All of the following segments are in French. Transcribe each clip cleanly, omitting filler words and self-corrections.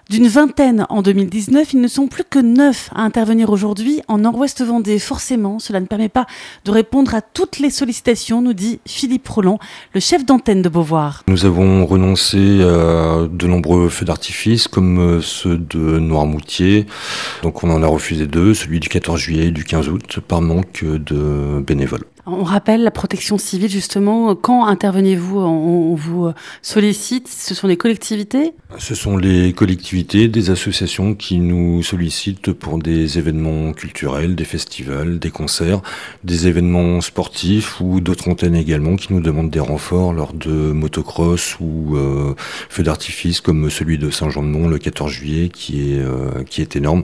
D'une vingtaine en 2019, ils ne sont plus que 9 à intervenir aujourd'hui en Nord-Ouest Vendée. Forcément, cela ne permet pas de répondre à toutes les sollicitations, nous dit Philippe Roland, le chef d'antenne de Beauvoir. Nous avons renoncé à de nombreux feux d'artifice comme ceux de Noirmoutier. Donc on en a refusé 2, celui du 14 juillet et du 15 août, par manque de bénévoles. On rappelle la protection civile, justement. Quand intervenez-vous? On vous sollicite? Ce sont les collectivités? Ce sont les collectivités, des associations qui nous sollicitent pour des événements culturels, des festivals, des concerts, des événements sportifs ou d'autres antennes également qui nous demandent des renforts lors de motocross ou feux d'artifice comme celui de Saint-Jean-de-Mont le 14 juillet qui est énorme.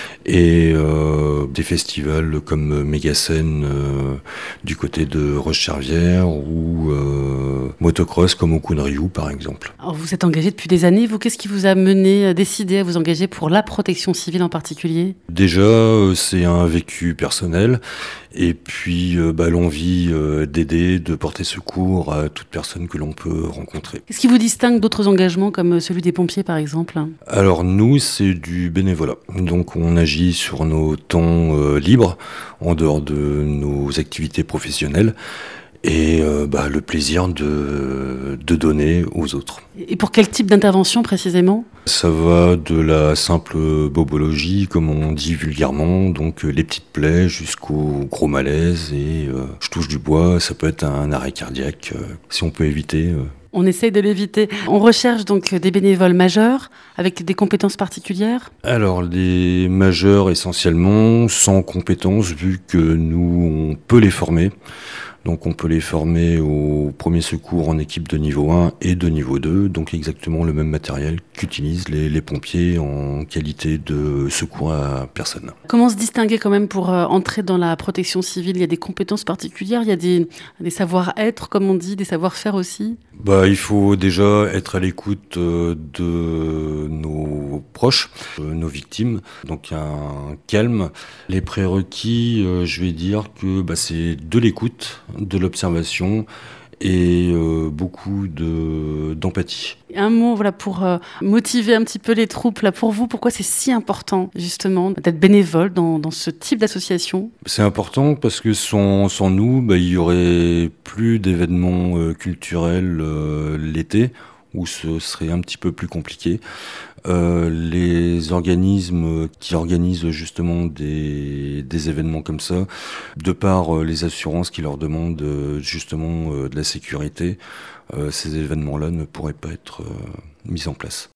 Et des festivals comme Mégascène du côté de Roche-Charvière ou motocross comme au Kunriou par exemple. Alors vous êtes engagé depuis des années. Vous, qu'est-ce qui vous a décidé à vous engager pour la protection civile en particulier? Déjà, c'est un vécu personnel et puis l'envie d'aider, de porter secours à toute personne que l'on peut rencontrer. Qu'est-ce qui vous distingue d'autres engagements comme celui des pompiers par exemple? Alors nous, c'est du bénévolat. Donc on agit sur nos temps libres, en dehors de nos activités professionnelles. Et le plaisir de donner aux autres. Et pour quel type d'intervention précisément? Ça va de la simple bobologie, comme on dit vulgairement, donc les petites plaies jusqu'au gros malaise et je touche du bois, ça peut être un arrêt cardiaque, si on peut éviter. On essaye de l'éviter. On recherche donc des bénévoles majeurs avec des compétences particulières? Alors, les majeurs essentiellement, sans compétences, vu que nous, on peut les former. Donc on peut les former au premier secours en équipe de niveau 1 et de niveau 2, donc exactement le même matériel qu'utilisent les pompiers en qualité de secours à personne. Comment se distinguer quand même pour entrer dans la protection civile? Il y a des compétences particulières, il y a des savoir-être, comme on dit, des savoir-faire aussi? Il faut déjà être à l'écoute de nos proches, nos victimes, donc un calme. Les prérequis, je vais dire que c'est de l'écoute, de l'observation et beaucoup d'empathie. Un mot pour motiver un petit peu les troupes. Là, pour vous, pourquoi c'est si important justement d'être bénévole dans ce type d'association? C'est important parce que sans nous, il y aurait plus d'événements culturels l'été, où ce serait un petit peu plus compliqué. Les organismes qui organisent justement des événements comme ça, de par les assurances qui leur demandent justement de la sécurité, ces événements-là ne pourraient pas être mis en place.